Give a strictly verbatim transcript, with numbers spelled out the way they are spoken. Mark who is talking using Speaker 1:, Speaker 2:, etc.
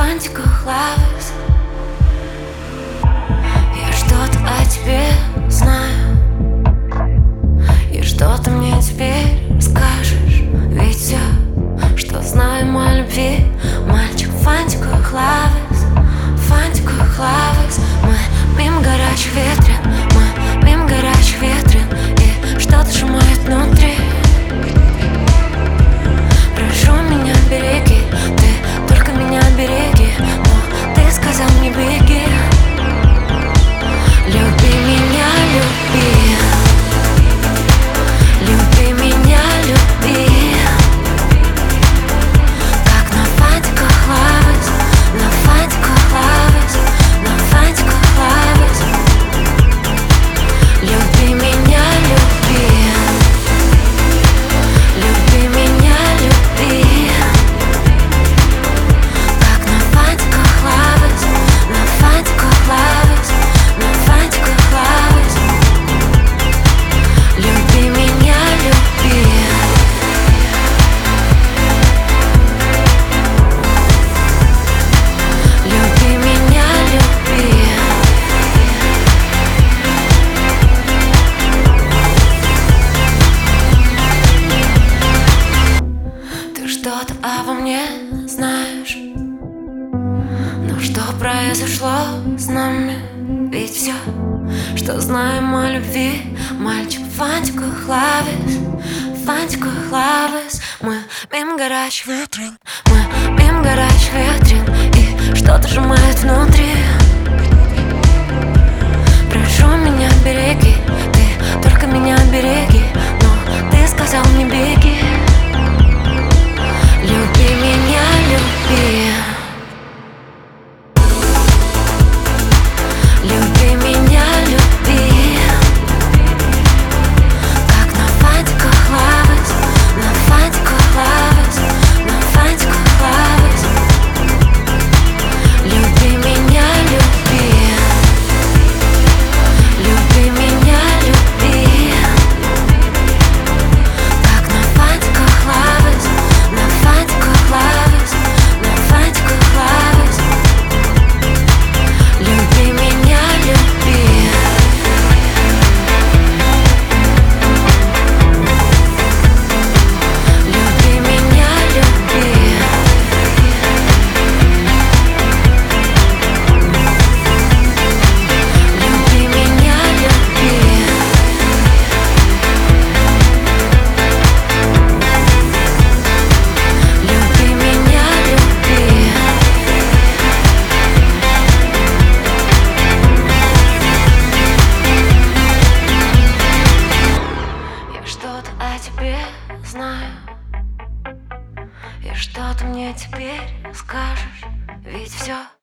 Speaker 1: фантиках лавекс. Я что-то о тебе знаю, и что ты мне теперь скажешь? Ведь все, что знаем о любви, мальчик в фантиках лавекс, в фантиках лавекс. Мы мимо горячих ветрин, мы мимо горячих ветрин, и что-то сжимает внутри. Прошу меня, береги, ты только меня береги, но ты сказал не беги. Люби меня, люби, люби меня, люби. Как на фантиках лавекс, на фантиках лавекс, на фантиках лавекс. Люби меня, люби, люби меня, люби. Как на фантиках лавекс, на фантиках лавекс, на фантиках лавекс. Люби меня, люби. Люби меня, люби. Ты что-то обо мне знаешь, но что произошло с нами? Ведь все, что знаем о любви, мальчик в фантиках лавекс, в фантиках лавекс. Мы мимо горячих ветрин, мы мимо горячих ветрин, и что-то сжимает внутри. Прошу меня, береги, ты только меня береги, но ты сказал не беги. Люби меня, люби. Люби меня, люби. Как на фантиках лавекс, на фантиках лавекс, на фантиках лавекс. Люби меня, люби. Люби меня, люби. Как на фантиках лавекс, на фантиках лавекс, на фантиках лавекс. Люби меня, люби. Люби меня, люби. Люби меня, люби. Люби меня, люби. Я что-то о тебе знаю, и что ты мне теперь скажешь? Ведь все,